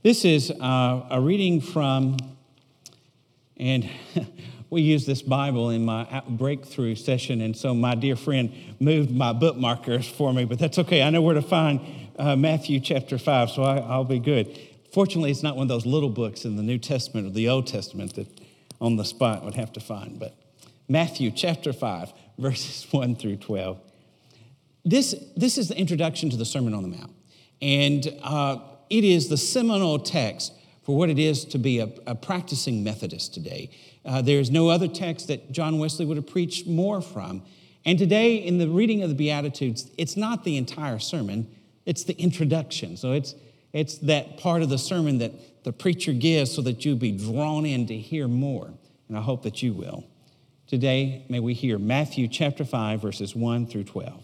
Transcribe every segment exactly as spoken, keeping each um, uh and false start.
This is uh, a reading from, and we use this Bible in my breakthrough session, and so my dear friend moved my bookmarkers for me, but that's okay. I know where to find uh, Matthew chapter five, so I, I'll be good. Fortunately, it's not one of those little books in the New Testament or the Old Testament that on the spot would have to find, but Matthew chapter five, verses one through twelve. This, this is the introduction to the Sermon on the Mount, and uh, it is the seminal text for what it is to be a, a practicing Methodist today. Uh, there's no other text that John Wesley would have preached more from. And today, in the reading of the Beatitudes, it's not the entire sermon, it's the introduction. So it's, it's that part of the sermon that the preacher gives so that you'll be drawn in to hear more. And I hope that you will. Today, may we hear Matthew chapter five, verses one through twelve.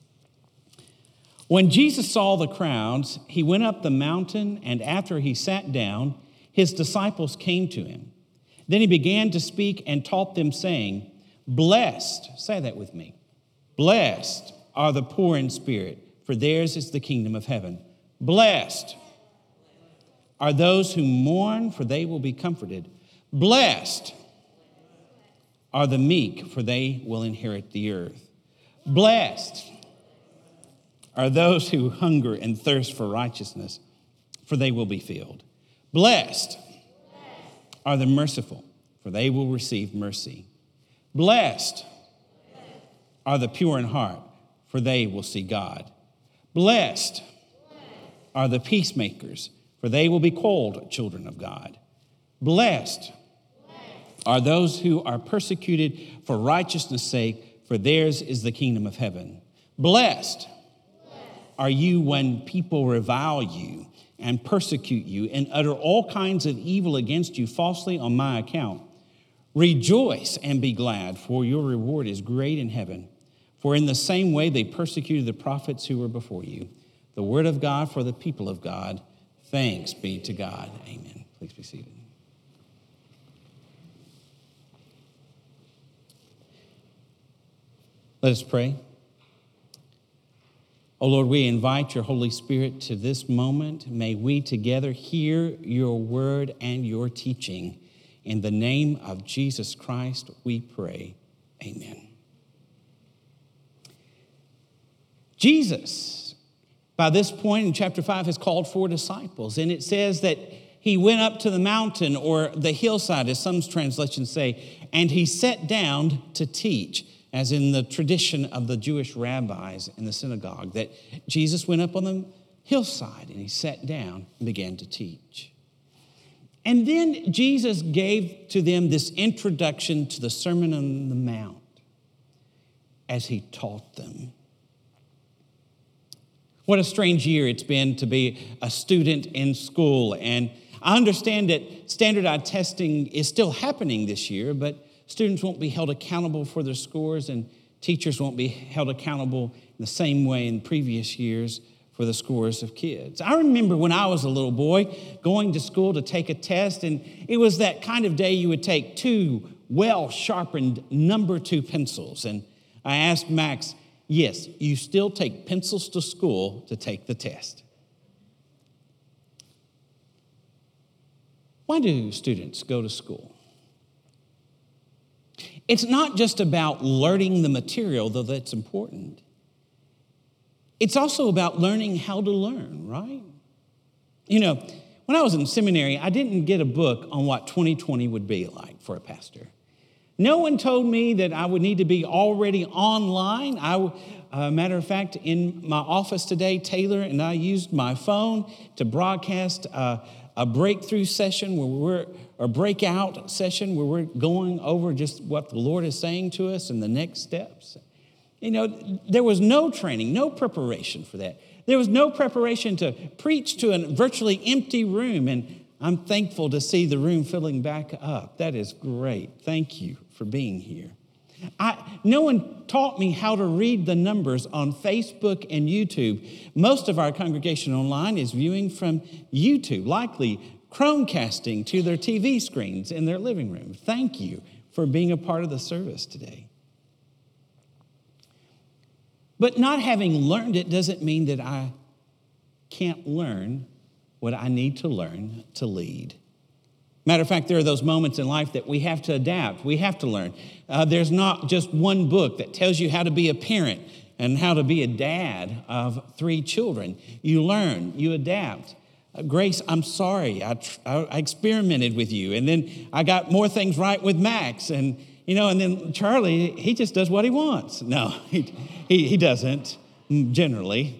When Jesus saw the crowds, he went up the mountain, and after he sat down, his disciples came to him. Then he began to speak and taught them, saying, Blessed, say that with me, blessed are the poor in spirit, for theirs is the kingdom of heaven. Blessed are those who mourn, for they will be comforted. Blessed are the meek, for they will inherit the earth. Blessed are those who hunger and thirst for righteousness, for they will be filled. Blessed are the merciful, for they will receive mercy. Blessed are the pure in heart, for they will see God. Blessed are the peacemakers, for they will be called children of God. Blessed are those who are persecuted for righteousness' sake, for theirs is the kingdom of heaven. Blessed are you when people revile you and persecute you and utter all kinds of evil against you falsely on my account. Rejoice and be glad, for your reward is great in heaven. For in the same way they persecuted the prophets who were before you. The word of God for the people of God. Thanks be to God. Amen. Please be seated. Let us pray. Oh Lord, we invite your Holy Spirit to this moment. May we together hear your word and your teaching. In the name of Jesus Christ, we pray. Amen. Jesus, by this point in chapter five, has called four disciples. And it says that he went up to the mountain or the hillside, as some translations say, and he sat down to teach, as in the tradition of the Jewish rabbis in the synagogue, that Jesus went up on the hillside and he sat down and began to teach. And then Jesus gave to them this introduction to the Sermon on the Mount as he taught them. What a strange year it's been to be a student in school. And I understand that standardized testing is still happening this year, but students won't be held accountable for their scores, and teachers won't be held accountable in the same way in previous years for the scores of kids. I remember when I was a little boy going to school to take a test, and it was that kind of day you would take two well-sharpened number two pencils. And I asked Max, yes, you still take pencils to school to take the test. Why do students go to school? It's not just about learning the material, though that's important. It's also about learning how to learn, right? You know, when I was in seminary, I didn't get a book on what twenty twenty would be like for a pastor. No one told me that I would need to be already online. I, uh, matter of fact, in my office today, Taylor and I used my phone to broadcast uh, a breakthrough session where we're, or breakout session where we're going over just what the Lord is saying to us and the next steps. You know, there was no training, no preparation for that. There was no preparation to preach to a virtually empty room, and I'm thankful to see the room filling back up. That is great. Thank you for being here. I, no one taught me how to read the numbers on Facebook and YouTube. Most of our congregation online is viewing from YouTube, likely Chromecasting to their T V screens in their living room. Thank you for being a part of the service today. But not having learned it doesn't mean that I can't learn what I need to learn to lead. Matter of fact, there are those moments in life that we have to adapt. We have to learn. Uh, there's not just one book that tells you how to be a parent and how to be a dad of three children. You learn, you adapt. Uh, Grace, I'm sorry. I, tr- I experimented with you, and then I got more things right with Max, and you know, and then Charlie, he just does what he wants. No, he he, he doesn't generally.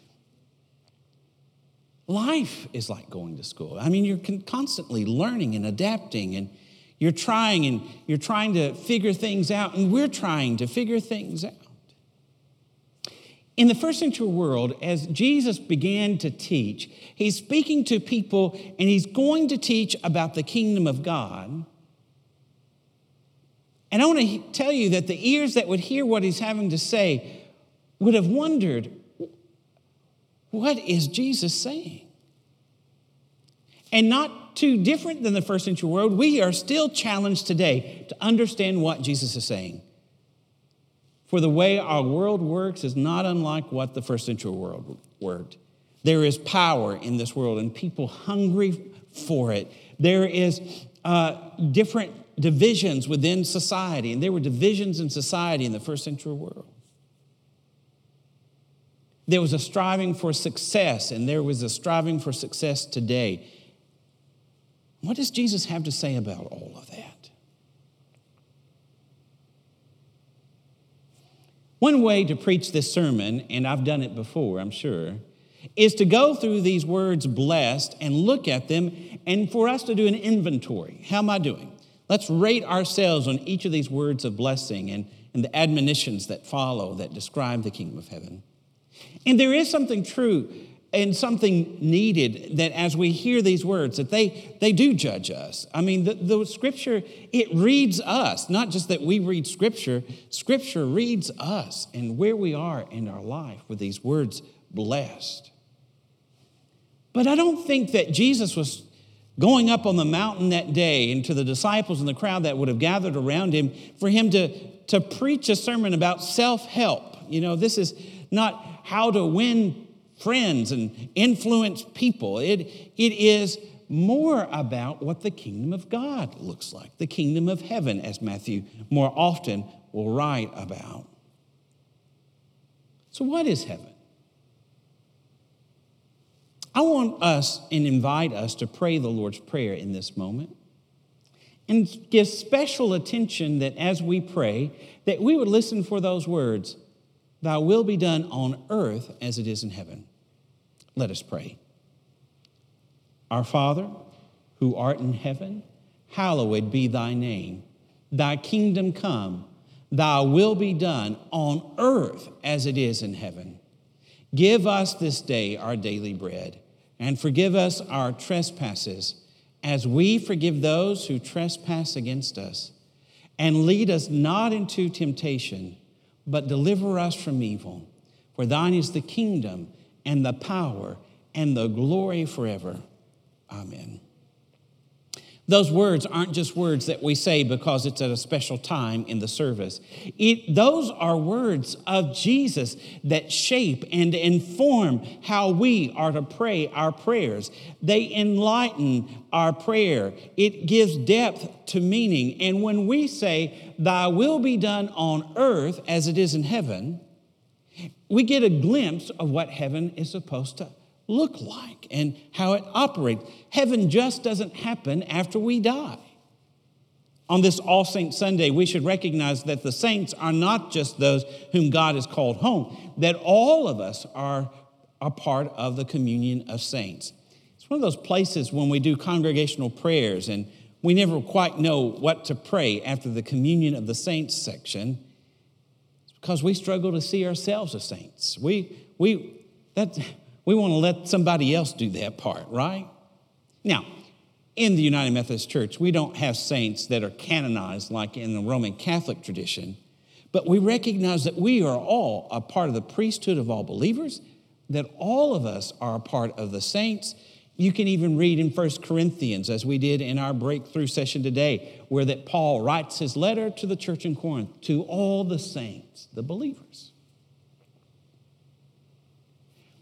Life is like going to school. I mean, you're constantly learning and adapting, and you're trying and you're trying to figure things out, and we're trying to figure things out. In the first century world, as Jesus began to teach, he's speaking to people, and he's going to teach about the kingdom of God. And I want to tell you that the ears that would hear what he's having to say would have wondered, what is Jesus saying? And not too different than the first century world, we are still challenged today to understand what Jesus is saying. For the way our world works is not unlike what the first century world worked. There is power in this world and people hungry for it. There is uh, different divisions within society, and there were divisions in society in the first century world. There was a striving for success, and there was a striving for success today. What does Jesus have to say about all of that? One way to preach this sermon, and I've done it before, I'm sure, is to go through these words blessed and look at them, and for us to do an inventory. How am I doing? Let's rate ourselves on each of these words of blessing and, and the admonitions that follow that describe the kingdom of heaven. And there is something true and something needed that as we hear these words, that they, they do judge us. I mean, the, the scripture, it reads us, not just that we read scripture. Scripture reads us and where we are in our life with these words blessed. But I don't think that Jesus was going up on the mountain that day and to the disciples and the crowd that would have gathered around him for him to, to preach a sermon about self-help. You know, this is not how to win friends and influence people. It, it is more about what the kingdom of God looks like, the kingdom of heaven, as Matthew more often will write about. So what is heaven? I want us and invite us to pray the Lord's Prayer in this moment and give special attention that as we pray, that we would listen for those words, "Thy will be done on earth as it is in heaven." Let us pray. Our Father, who art in heaven, hallowed be thy name. Thy kingdom come, thy will be done on earth as it is in heaven. Give us this day our daily bread, and forgive us our trespasses as we forgive those who trespass against us. And lead us not into temptation, but deliver us from evil. For thine is the kingdom and the power and the glory forever. Amen. Those words aren't just words that we say because it's at a special time in the service. It, those are words of Jesus that shape and inform how we are to pray our prayers. They enlighten our prayer. It gives depth to meaning. And when we say, "Thy will be done on earth as it is in heaven," we get a glimpse of what heaven is supposed to look like and how it operates. Heaven just doesn't happen after we die. On this All Saints Sunday, we should recognize that the saints are not just those whom God has called home, that all of us are a part of the communion of saints. It's one of those places when we do congregational prayers and we never quite know what to pray after the communion of the saints section. It's because we struggle to see ourselves as saints. We, we, that, we want to let somebody else do that part, right? Now, in the United Methodist Church, we don't have saints that are canonized like in the Roman Catholic tradition, but we recognize that we are all a part of the priesthood of all believers, that all of us are a part of the saints. You can even read in First Corinthians, as we did in our breakthrough session today, where that Paul writes his letter to the church in Corinth, to all the saints, the believers.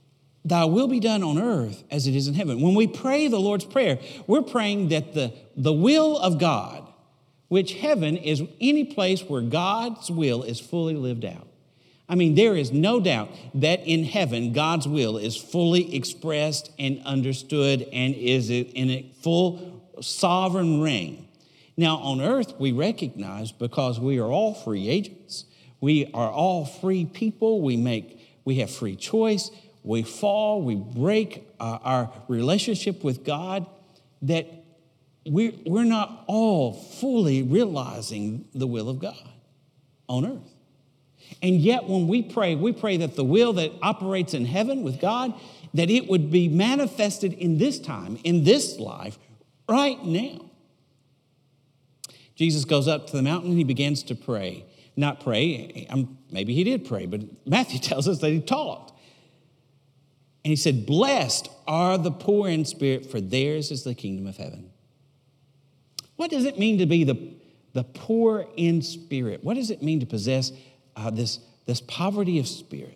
thy will be done on earth as it is in heaven. When we pray the Lord's Prayer, we're praying that the, the will of God, which heaven is any place where God's will is fully lived out. I mean, there is no doubt that in heaven, God's will is fully expressed and understood and is in a full sovereign reign. Now, on earth, we recognize, because we are all free agents, we are all free people, we make, we have free choice, we fall, we break uh, our relationship with God, that we're, we're not all fully realizing the will of God on earth. And yet when we pray, we pray that the will that operates in heaven with God, that it would be manifested in this time, in this life, right now. Jesus goes up to the mountain and he begins to pray. Not pray, um, maybe he did pray, but Matthew tells us that he taught. And he said, blessed are the poor in spirit, for theirs is the kingdom of heaven. What does it mean to be the, the poor in spirit? What does it mean to possess uh, this, this poverty of spirit?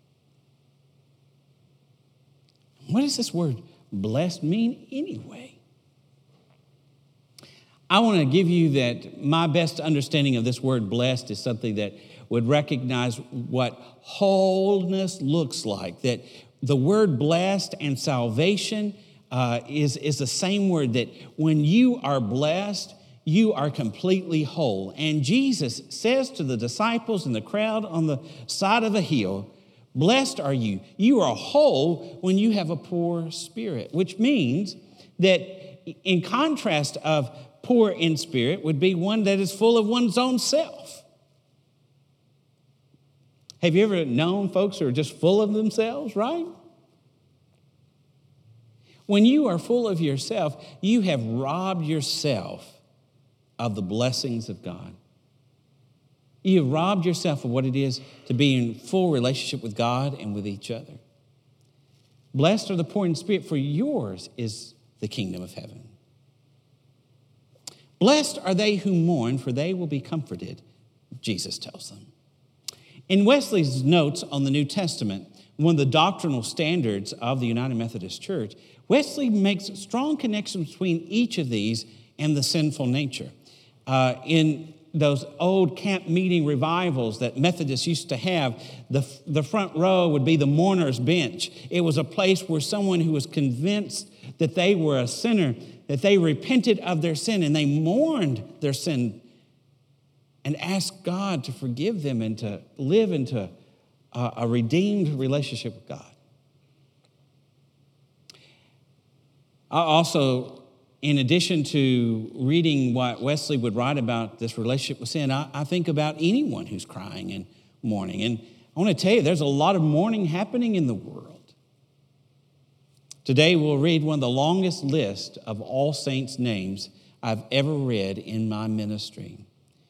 What does this word blessed mean anyway? I want to give you that my best understanding of this word blessed is something that would recognize what wholeness looks like, that the word blessed and salvation uh, is, is the same word, that when you are blessed, you are completely whole. And Jesus says to the disciples and the crowd on the side of a hill, blessed are you. You are whole when you have a poor spirit, which means that in contrast of poor in spirit would be one that is full of one's own self. Have you ever known folks who are just full of themselves, right? When you are full of yourself, you have robbed yourself of the blessings of God. You have robbed yourself of what it is to be in full relationship with God and with each other. Blessed are the poor in spirit, for yours is the kingdom of heaven. Blessed are they who mourn, for they will be comforted, Jesus tells them. In Wesley's notes on the New Testament, one of the doctrinal standards of the United Methodist Church, Wesley makes strong connections between each of these and the sinful nature. Uh, in those old camp meeting revivals that Methodists used to have, the, the front row would be the mourner's bench. It was a place where someone who was convinced that they were a sinner, that they repented of their sin and they mourned their sin and asked God to forgive them and to live into a, a redeemed relationship with God. I also, in addition to reading what Wesley would write about this relationship with sin, I, I think about anyone who's crying and mourning. And I want to tell you, there's a lot of mourning happening in the world. Today, we'll read one of the longest lists of all saints' names I've ever read in my ministry.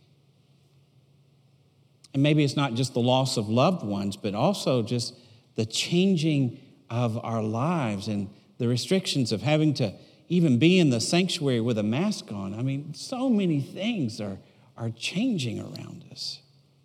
And maybe it's not just the loss of loved ones, but also just the changing of our lives and the restrictions of having to even be in the sanctuary with a mask on. I mean, so many things are, are changing around us.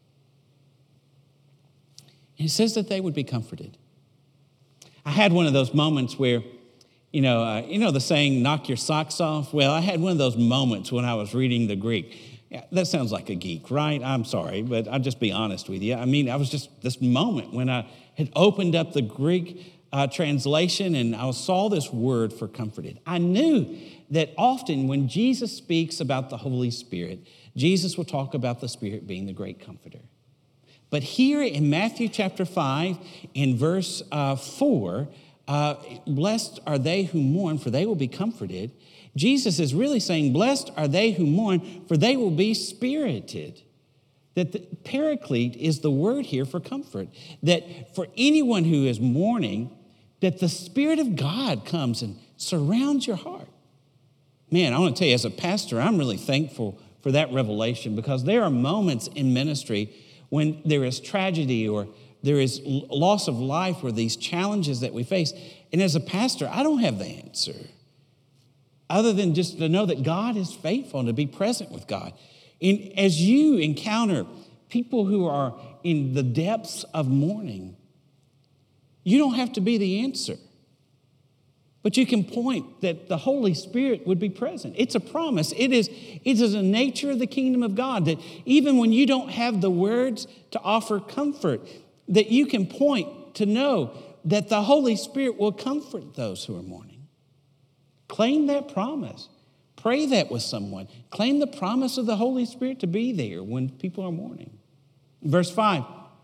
And it says that they would be comforted. I had one of those moments where, you know, uh, you know the saying, knock your socks off? Well, I had one of those moments when I was reading the Greek. Yeah, that sounds like a geek, right? I'm sorry, but I'll just be honest with you. I mean, I was just this moment when I had opened up the Greek uh, translation and I saw this word for comforted. I knew that often when Jesus speaks about the Holy Spirit, Jesus will talk about the Spirit being the great comforter. But here in Matthew chapter five, in verse uh, four, uh, blessed are they who mourn, for they will be comforted. Jesus is really saying, blessed are they who mourn, for they will be spirited. That the paraclete is the word here for comfort. That for anyone who is mourning, that the Spirit of God comes and surrounds your heart. Man, I want to tell you, as a pastor, I'm really thankful for that revelation, because there are moments in ministry when there is tragedy or there is loss of life or these challenges that we face. And as a pastor, I don't have the answer other than just to know that God is faithful and to be present with God. And as you encounter people who are in the depths of mourning, You don't have to be the answer. But you can point that the Holy Spirit would be present. It's a promise. It is, it is a nature of the kingdom of God that even when you don't have the words to offer comfort, that you can point to know that the Holy Spirit will comfort those who are mourning. Claim that promise. Pray that with someone. Claim the promise of the Holy Spirit to be there when people are mourning. Verse five,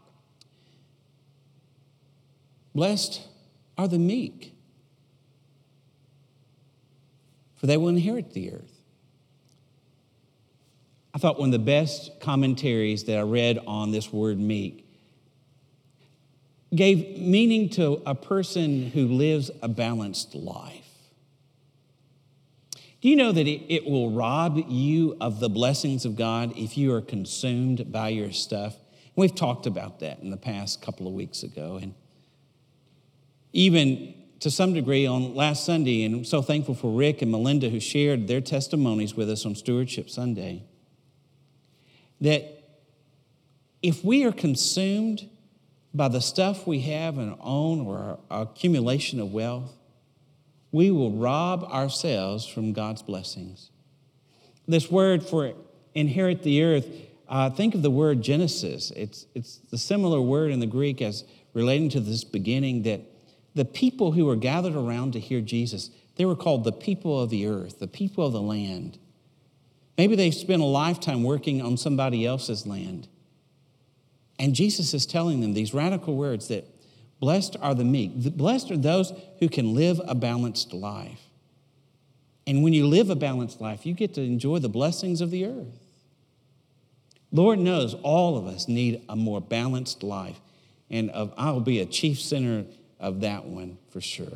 blessed are the meek, for they will inherit the earth. I thought one of the best commentaries that I read on this word meek gave meaning to a person who lives a balanced life. Do you know that it, it will rob you of the blessings of God if you are consumed by your stuff? We've talked about that in the past couple of weeks ago. And even to some degree on last Sunday, and I'm so thankful for Rick and Melinda who shared their testimonies with us on Stewardship Sunday, that if we are consumed by the stuff we have and own or our, our accumulation of wealth, we will rob ourselves from God's blessings. This word for inherit the earth, uh, think of the word Genesis. It's, it's the similar word in the Greek as relating to this beginning, that the people who were gathered around to hear Jesus, they were called the people of the earth, the people of the land. Maybe they spent a lifetime working on somebody else's land. And Jesus is telling them these radical words that blessed are the meek. Blessed are those who can live a balanced life. And when you live a balanced life, you get to enjoy the blessings of the earth. Lord knows all of us need a more balanced life. And I'll be a chief sinner of that one for sure.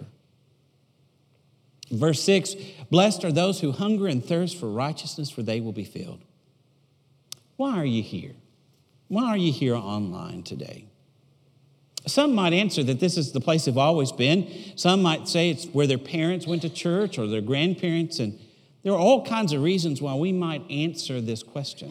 Verse six, blessed are those who hunger and thirst for righteousness, for they will be filled. Why are you here? Why are you here online today? Some might answer that this is the place they've always been. Some might say it's where their parents went to church or their grandparents. And there are all kinds of reasons why we might answer this question.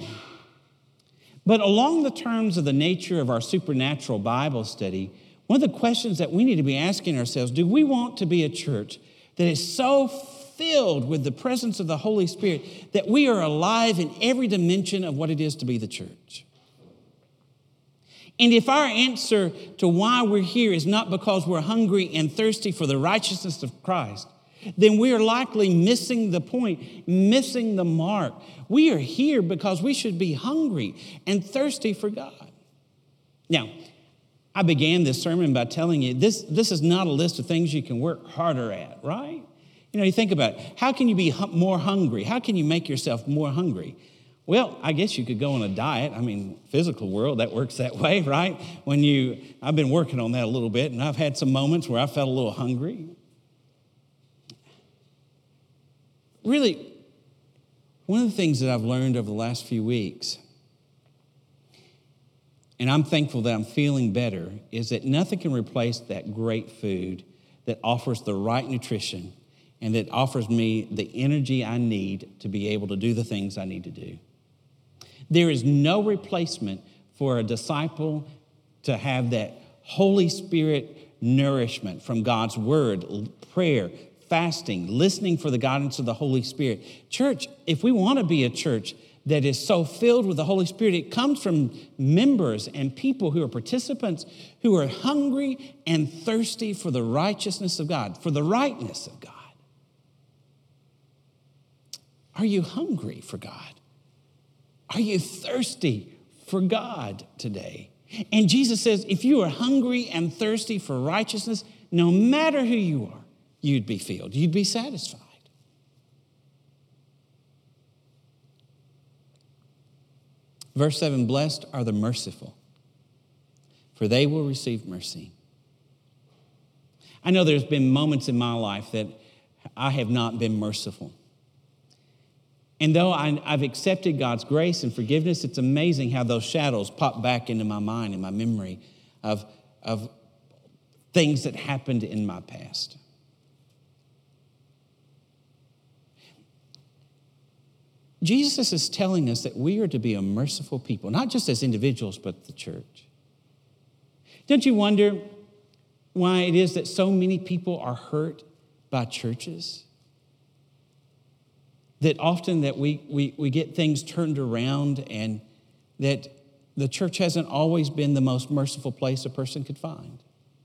But along the terms of the nature of our supernatural Bible study, one of the questions that we need to be asking ourselves, do we want to be a church that is so filled with the presence of the Holy Spirit that we are alive in every dimension of what it is to be the church? And if our answer to why we're here is not because we're hungry and thirsty for the righteousness of Christ, then we are likely missing the point, missing the mark. We are here because we should be hungry and thirsty for God. Now, I began this sermon by telling you this, this is not a list of things you can work harder at, right? You know, you think about it. How can you be hu- more hungry? How can you make yourself more hungry? Well, I guess you could go on a diet. I mean, physical world, that works that way, right? When you, I've been working on that a little bit, and I've had some moments where I felt a little hungry. Really, one of the things that I've learned over the last few weeks, and I'm thankful that I'm feeling better, is that nothing can replace that great food that offers the right nutrition and that offers me the energy I need to be able to do the things I need to do. There is no replacement for a disciple to have that Holy Spirit nourishment from God's word, prayer, fasting, listening for the guidance of the Holy Spirit. Church, if we want to be a church that is so filled with the Holy Spirit, it comes from members and people who are participants who are hungry and thirsty for the righteousness of God, for the rightness of God. Are you hungry for God? Are you thirsty for God today? And Jesus says, if you are hungry and thirsty for righteousness, no matter who you are, you'd be filled. You'd be satisfied. Verse seven, blessed are the merciful, for they will receive mercy. I know there's been moments in my life that I have not been merciful. And though I, I've accepted God's grace and forgiveness, it's amazing how those shadows pop back into my mind and my memory of, of things that happened in my past. Jesus is telling us that we are to be a merciful people, not just as individuals, but the church. Don't you wonder why it is that so many people are hurt by churches? That often that we, we, we get things turned around, and that the church hasn't always been the most merciful place a person could find.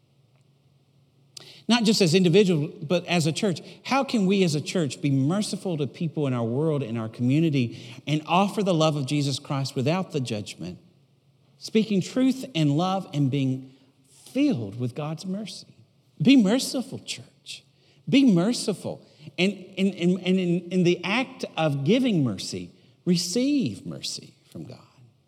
Not just as individuals, but as a church. How can we as a church be merciful to people in our world, in our community, and offer the love of Jesus Christ without the judgment, speaking truth and love and being filled with God's mercy? Be merciful, church. Be merciful. And, and, and, and in, in the act of giving mercy, receive mercy from God.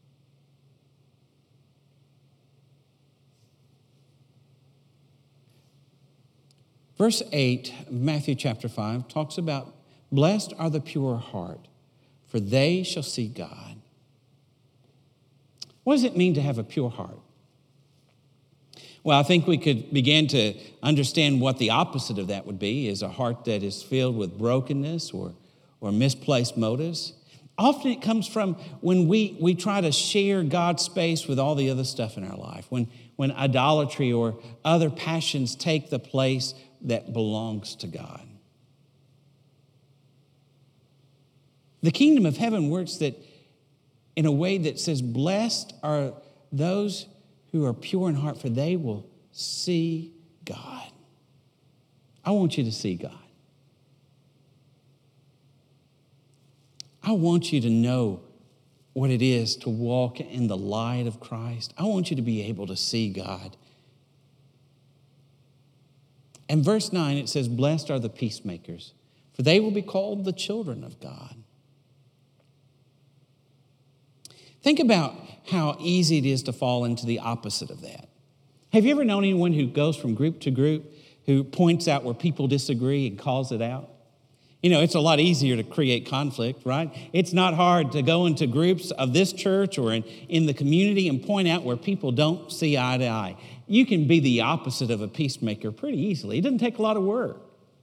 Verse eight of Matthew chapter five talks about, blessed are the pure heart, for they shall see God. What does it mean to have a pure heart? Well, I think we could begin to understand what the opposite of that would be, is a heart that is filled with brokenness or, or misplaced motives. Often it comes from when we, we try to share God's space with all the other stuff in our life, when, when idolatry or other passions take the place that belongs to God. The kingdom of heaven works that in a way that says, blessed are those who are pure in heart, for they will see God. I want you to see God. I want you to know what it is to walk in the light of Christ. I want you to be able to see God. In verse nine, it says, blessed are the peacemakers, for they will be called the children of God. Think about how easy it is to fall into the opposite of that. Have you ever known anyone who goes from group to group, who points out where people disagree and calls it out? You know, it's a lot easier to create conflict, right? It's not hard to go into groups of this church or in, in the community and point out where people don't see eye to eye. You can be the opposite of a peacemaker pretty easily. It doesn't take a lot of work.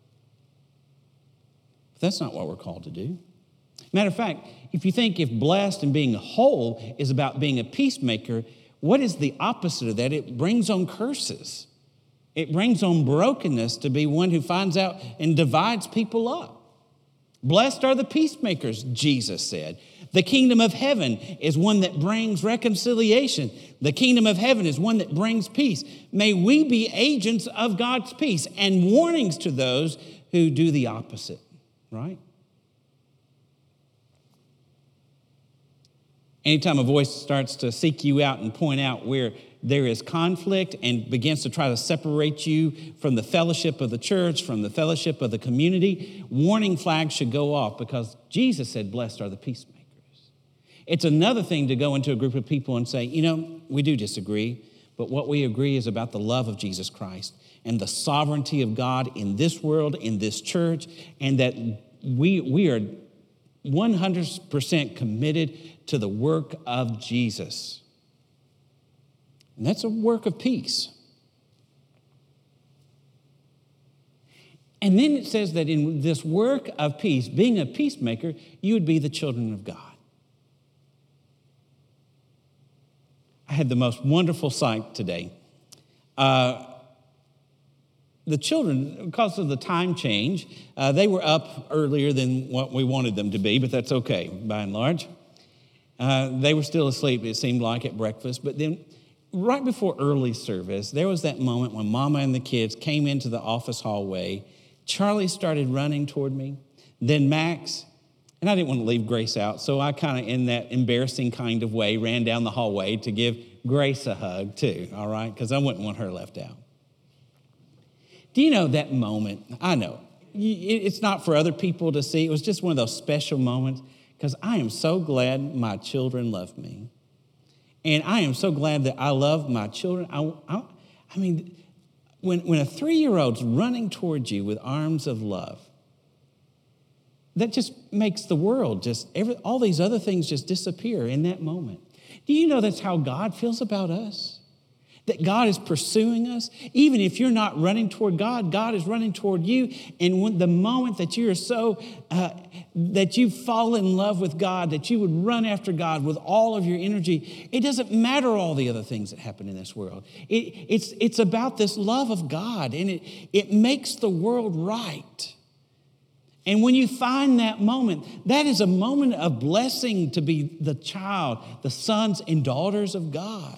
But that's not what we're called to do. Matter of fact, if you think if blessed and being whole is about being a peacemaker, what is the opposite of that? It brings on curses. It brings on brokenness to be one who finds out and divides people up. Blessed are the peacemakers, Jesus said. The kingdom of heaven is one that brings reconciliation. The kingdom of heaven is one that brings peace. May we be agents of God's peace and warnings to those who do the opposite, right? Anytime a voice starts to seek you out and point out where there is conflict and begins to try to separate you from the fellowship of the church, from the fellowship of the community, warning flags should go off, because Jesus said, blessed are the peacemakers. It's another thing to go into a group of people and say, you know, we do disagree, but what we agree is about the love of Jesus Christ and the sovereignty of God in this world, in this church, and that we, we are one hundred percent committed to the work of Jesus. And that's a work of peace. And then it says that in this work of peace, being a peacemaker, you would be the children of God. I had the most wonderful sight today. Uh, the children, because of the time change, uh, they were up earlier than what we wanted them to be, but that's okay, by and large. Uh, they were still asleep, it seemed like, at breakfast. But then right before early service, there was that moment when Mama and the kids came into the office hallway. Charlie started running toward me, then Max, and I didn't want to leave Grace out, so I kind of, in that embarrassing kind of way, ran down the hallway to give Grace a hug too, all right, because I wouldn't want her left out. Do you know that moment? I know. It's not for other people to see. It was just one of those special moments, because I am so glad my children love me. And I am so glad that I love my children. I, I, I mean, when, when a three-year-old's running towards you with arms of love, that just makes the world just, every, all these other things just disappear in that moment. Do you know that's how God feels about us? that God is pursuing us. Even if you're not running toward God, God is running toward you. And when the moment that you are so, uh, that you fall in love with God, that you would run after God with all of your energy, it doesn't matter all the other things that happen in this world. It, it's, it's about this love of God, and it, it makes the world right. And when you find that moment, that is a moment of blessing to be the child, the sons and daughters of God.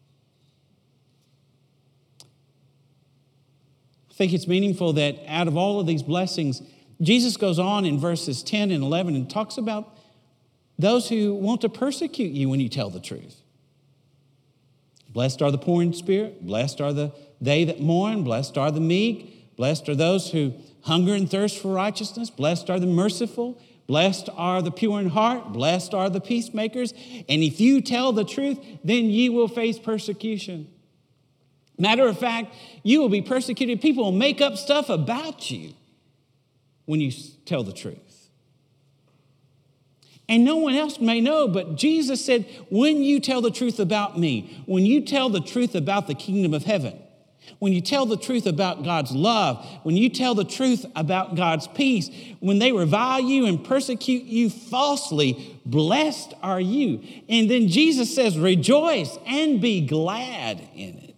I think it's meaningful that out of all of these blessings, Jesus goes on in verses ten and eleven and talks about those who want to persecute you when you tell the truth. Blessed are the poor in spirit, blessed are the they that mourn, blessed are the meek, blessed are those who hunger and thirst for righteousness, blessed are the merciful, blessed are the pure in heart, blessed are the peacemakers. And if you tell the truth, then you will face persecution. Matter of fact, you will be persecuted. People will make up stuff about you when you tell the truth. And no one else may know, but Jesus said, when you tell the truth about me, when you tell the truth about the kingdom of heaven, when you tell the truth about God's love, when you tell the truth about God's peace, when they revile you and persecute you falsely, blessed are you. And then Jesus says, rejoice and be glad in it.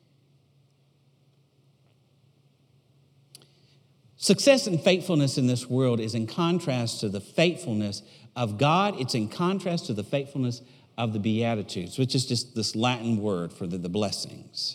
Success and faithfulness in this world is in contrast to the faithfulness of God. It's in contrast to the faithfulness of the Beatitudes, which is just this Latin word for the, the blessings.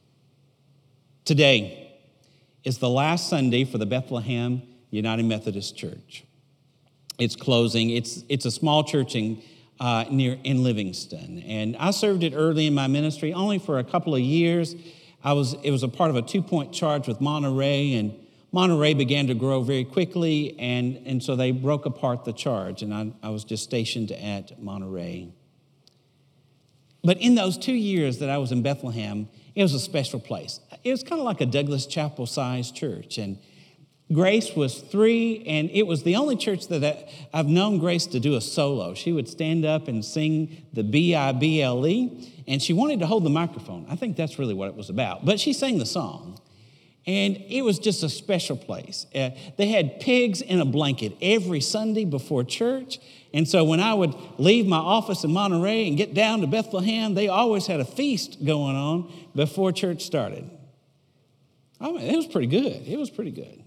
Today is the last Sunday for the Bethlehem United Methodist Church. It's closing. It's, it's a small church in, uh, near in Livingston. And I served it early in my ministry, only for a couple of years. I was, it was a part of a two-point charge with Monterey, and Monterey began to grow very quickly, and, and so they broke apart the charge, and I, I was just stationed at Monterey. But in those two years that I was in Bethlehem, it was a special place. It was kind of like a Douglas Chapel-sized church, and Grace was three, and it was the only church that I, I've known Grace to do a solo. She would stand up and sing the B I B L E, and she wanted to hold the microphone. I think that's really what it was about, but she sang the song. And it was just a special place. Uh, they had pigs in a blanket every Sunday before church. And so when I would leave my office in Monterey and get down to Bethlehem, they always had a feast going on before church started. I mean, it was pretty good. It was pretty good.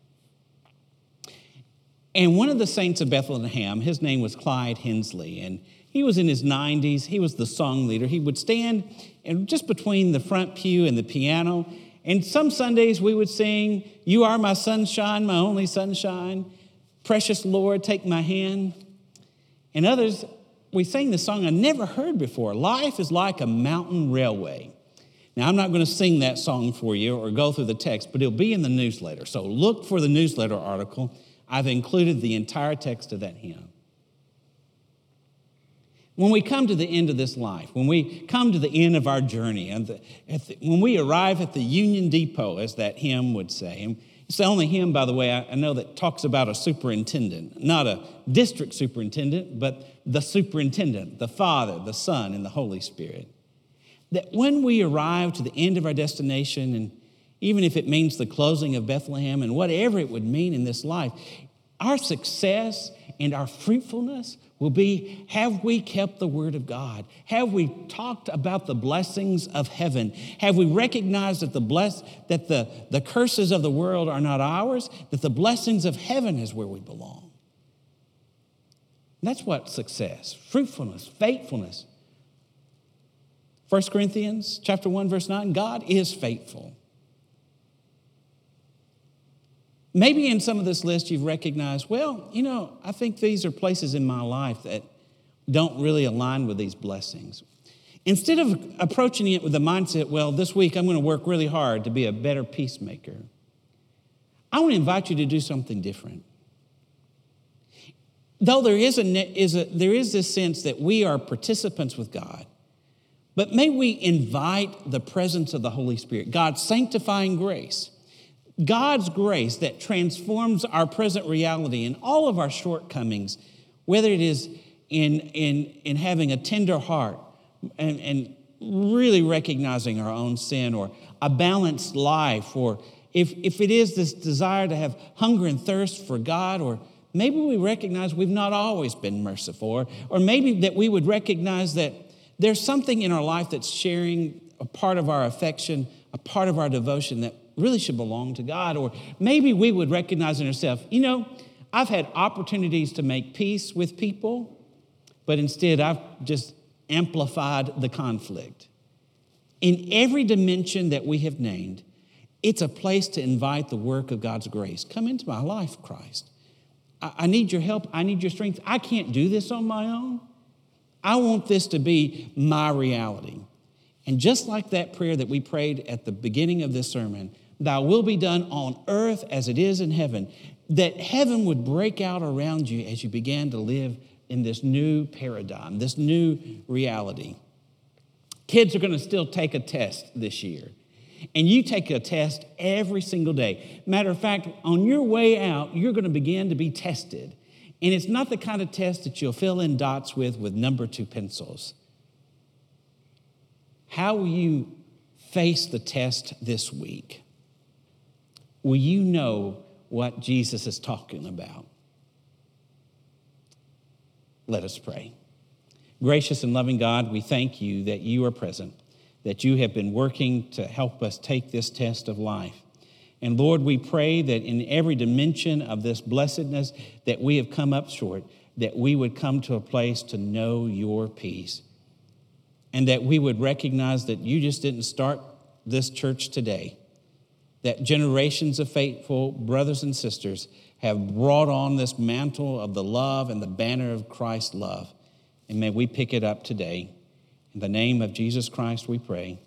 And one of the saints of Bethlehem, his name was Clyde Hensley, and he was in his nineties. He was the song leader. He would stand and just between the front pew and the piano. And some Sundays we would sing, "You are my sunshine, my only sunshine. Precious Lord, take my hand." And others, we sang the song I never heard before, "Life is like a mountain railway." Now, I'm not going to sing that song for you or go through the text, but it'll be in the newsletter. So look for the newsletter article. I've included the entire text of that hymn. When we come to the end of this life, when we come to the end of our journey, and the, the, when we arrive at the Union Depot, as that hymn would say, and it's the only hymn, by the way, I, I know that talks about a superintendent, not a district superintendent, but the superintendent, the Father, the Son, and the Holy Spirit. That when we arrive to the end of our destination, and even if it means the closing of Bethlehem and whatever it would mean in this life, our success and our fruitfulness will be, have we kept the word of God? Have we talked about the blessings of heaven? Have we recognized that the bless that the, the curses of the world are not ours, that the blessings of heaven is where we belong? And that's what success, fruitfulness, faithfulness. First Corinthians chapter one, verse nine, God is faithful. Maybe in some of this list you've recognized, well, you know, I think these are places in my life that don't really align with these blessings. Instead of approaching it with the mindset, well, this week I'm going to work really hard to be a better peacemaker, I want to invite you to do something different. Though there is a, is a there is this sense that we are participants with God, but may we invite the presence of the Holy Spirit, God's sanctifying grace, God's grace that transforms our present reality and all of our shortcomings, whether it is in, in, in having a tender heart and, and really recognizing our own sin, or a balanced life, or if, if it is this desire to have hunger and thirst for God, or maybe we recognize we've not always been merciful, or, or maybe that we would recognize that there's something in our life that's sharing a part of our affection, a part of our devotion that really should belong to God. Or maybe we would recognize in ourselves, you know, I've had opportunities to make peace with people, but instead I've just amplified the conflict. In every dimension that we have named, it's a place to invite the work of God's grace. Come into my life, Christ. I, I need your help. I need your strength. I can't do this on my own. I want this to be my reality. And just like that prayer that we prayed at the beginning of this sermon, thy will be done on earth as it is in heaven, that heaven would break out around you as you began to live in this new paradigm, this new reality. Kids are going to still take a test this year. And you take a test every single day. Matter of fact, on your way out, you're going to begin to be tested. And it's not the kind of test that you'll fill in dots with with number two pencils. How will you face the test this week? Will you know what Jesus is talking about? Let us pray. Gracious and loving God, we thank you that you are present, that you have been working to help us take this test of life. And Lord, we pray that in every dimension of this blessedness that we have come up short, that we would come to a place to know your peace. And that we would recognize that you just didn't start this church today, that generations of faithful brothers and sisters have brought on this mantle of the love and the banner of Christ's love. And may we pick it up today. In the name of Jesus Christ we pray.